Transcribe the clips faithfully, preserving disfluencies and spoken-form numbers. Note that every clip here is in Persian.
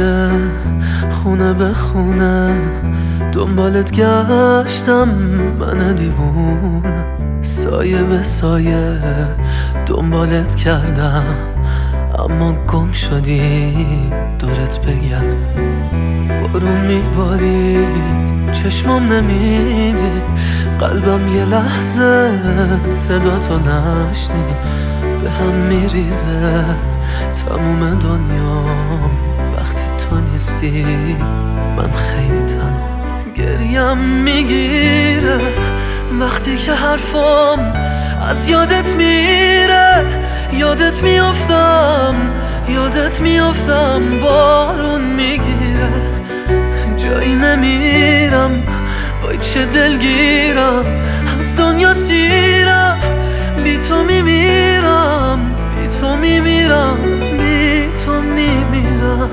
کوچه خونه به خونه دنبالت گشتم من دیوونه، سایه به سایه دنبالت کردم اما گم شدی دورت بگردم. بارون میبارید چشمام نمیدید، قلبم یه لحظه صدا تو نشنید، به هم میریزه تموم دنیام وقتی تو نیستی. من خیلی تنها گریم میگیره وقتی که حرفام از یادت میره، یادت میافتم یادت میافتم بارون میگیره، جایی نمیرم وای چه دلگیرم، از دنیا سیرم بی تو میمیرم، بی تو میمیرم، بی تو میمیرم.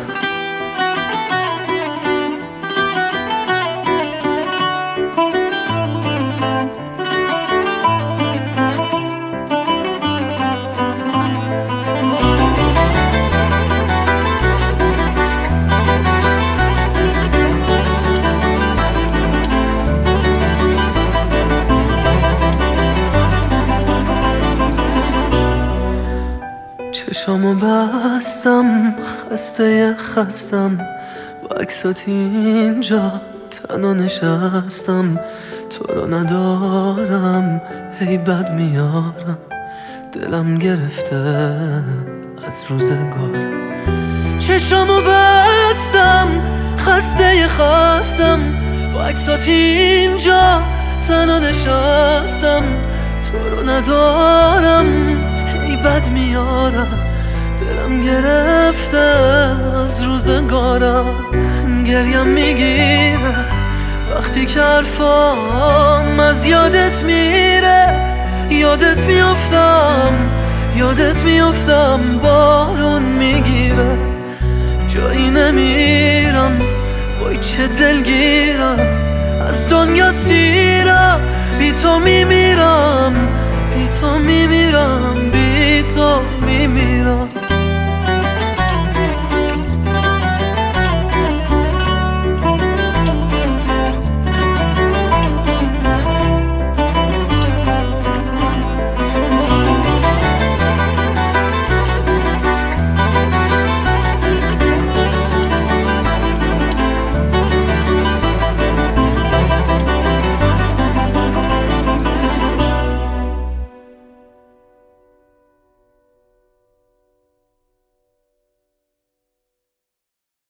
چشامو بستم خسته خستم، با عکسات اینجا تنها نشستم، تو رو ندارم هی بد میارم، دلم گرفته از روزگار. چشامو بستم خسته خستم، با عکسات اینجا تنها نشستم، تو رو ندارم هی بد میارم، دلم گرفته از روزگارم. گریم میگیره وقتی که حرفام از یادت میره، یادت میافتم یادت میافتم بارون میگیره، جایی نمیرم وای چه دلگیرم، از دنیا سیرم بی تو میمیرم، بی تو میمیرم، بی تو میمیرم.